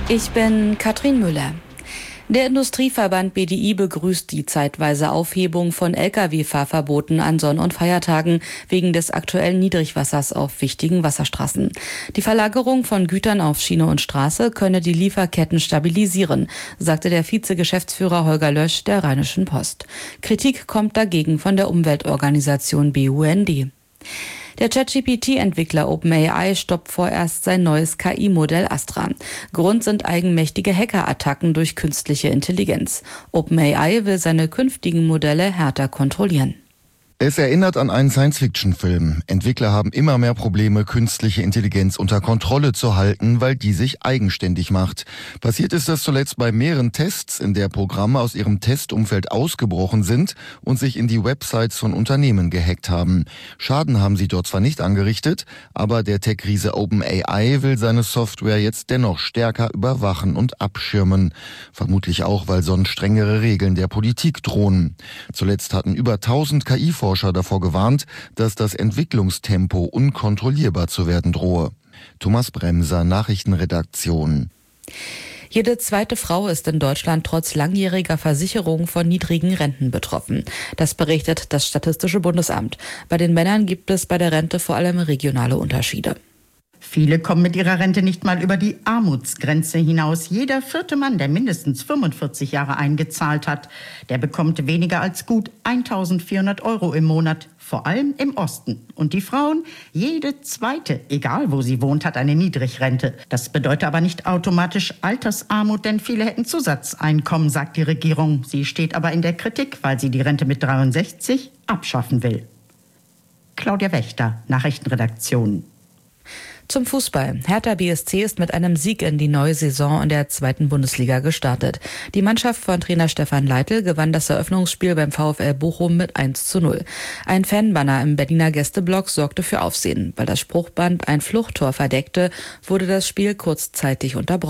Ich bin Katrin Müller. Der Industrieverband BDI begrüßt die zeitweise Aufhebung von Lkw-Fahrverboten an Sonn- und Feiertagen wegen des aktuellen Niedrigwassers auf wichtigen Wasserstraßen. Die Verlagerung von Gütern auf Schiene und Straße könne die Lieferketten stabilisieren, sagte der Vizegeschäftsführer Holger Lösch der Rheinischen Post. Kritik kommt dagegen von der Umweltorganisation BUND. Der ChatGPT-Entwickler OpenAI stoppt vorerst sein neues KI-Modell Astra. Grund sind eigenmächtige Hackerattacken durch künstliche Intelligenz. OpenAI will seine künftigen Modelle härter kontrollieren. Es erinnert an einen Science-Fiction-Film. Entwickler haben immer mehr Probleme, künstliche Intelligenz unter Kontrolle zu halten, weil die sich eigenständig macht. Passiert ist das zuletzt bei mehreren Tests, in der Programme aus ihrem Testumfeld ausgebrochen sind und sich in die Websites von Unternehmen gehackt haben. Schaden haben sie dort zwar nicht angerichtet, aber der Tech-Riese OpenAI will seine Software jetzt dennoch stärker überwachen und abschirmen. Vermutlich auch, weil sonst strengere Regeln der Politik drohen. Zuletzt hatten über 1000 KI-Forscher davor gewarnt, dass das Entwicklungstempo unkontrollierbar zu werden drohe. Thomas Bremser, Nachrichtenredaktion. Jede zweite Frau ist in Deutschland trotz langjähriger Versicherung von niedrigen Renten betroffen. Das berichtet das Statistische Bundesamt. Bei den Männern gibt es bei der Rente vor allem regionale Unterschiede. Viele kommen mit ihrer Rente nicht mal über die Armutsgrenze hinaus. Jeder vierte Mann, der mindestens 45 Jahre eingezahlt hat, der bekommt weniger als gut 1.400 € im Monat, vor allem im Osten. Und die Frauen, jede zweite, egal wo sie wohnt, hat eine Niedrigrente. Das bedeutet aber nicht automatisch Altersarmut, denn viele hätten Zusatzeinkommen, sagt die Regierung. Sie steht aber in der Kritik, weil sie die Rente mit 63 abschaffen will. Claudia Wächter, Nachrichtenredaktion. Zum Fußball. Hertha BSC ist mit einem Sieg in die neue Saison in der 2. Bundesliga gestartet. Die Mannschaft von Trainer Stefan Leitl gewann das Eröffnungsspiel beim VfL Bochum mit 1:0. Ein Fanbanner im Berliner Gästeblock sorgte für Aufsehen. Weil das Spruchband ein Fluchttor verdeckte, wurde das Spiel kurzzeitig unterbrochen.